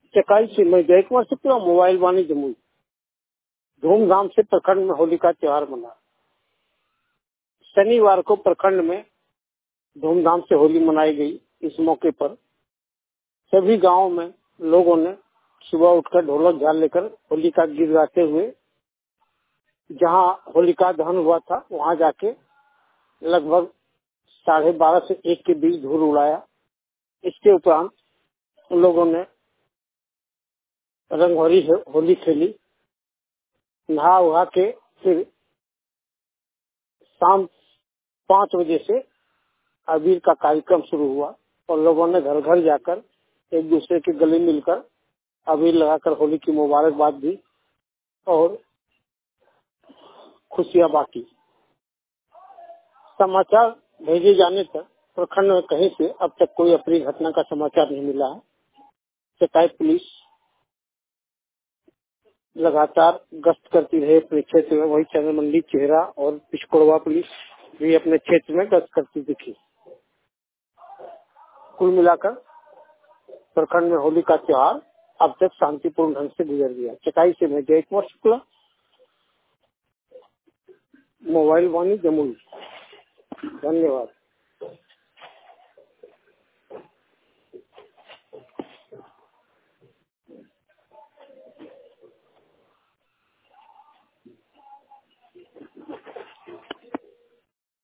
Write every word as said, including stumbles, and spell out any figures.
चकाई से मैं जयकुमार शुक्ला, मोबाइल वाणी जमुई। धूमधाम से प्रखंड में होली का त्योहार मना। शनिवार को प्रखंड में धूमधाम से होली मनाई गई। इस मौके पर सभी गांवों में लोगों ने सुबह उठकर ढोलक झाल लेकर होली का गीत गाते हुए जहां होलिका दहन हुआ था वहां जाके लगभग साढ़े बारह से एक के बीच धूल उड़ाया। इसके उपरांत लोगों ने रंगभरी होली खेली। नहा उहा के फिर शाम पाँच बजे से अबीर का कार्यक्रम शुरू हुआ और लोगों ने घर घर जाकर एक दूसरे के गले मिलकर अबीर लगाकर होली की मुबारकबाद दी और खुशियां बांटी। समाचार भेजे जाने तक प्रखंड में कहीं से अब तक कोई अप्रिय घटना का समाचार नहीं मिला है। चकाई पुलिस लगातार गश्त करती रही अपने क्षेत्र में। वही चंद्र मंडी, चेहरा और पिछकोड़वा पुलिस भी अपने क्षेत्र में गश्त करती दिखी। कुल मिलाकर प्रखंड में होली का त्योहार अब तक शांतिपूर्ण ढंग से गुजर गया। चकाई से मैं जयकुमार शुक्ला, मोबाइल वाणी जमुई। धन्यवाद।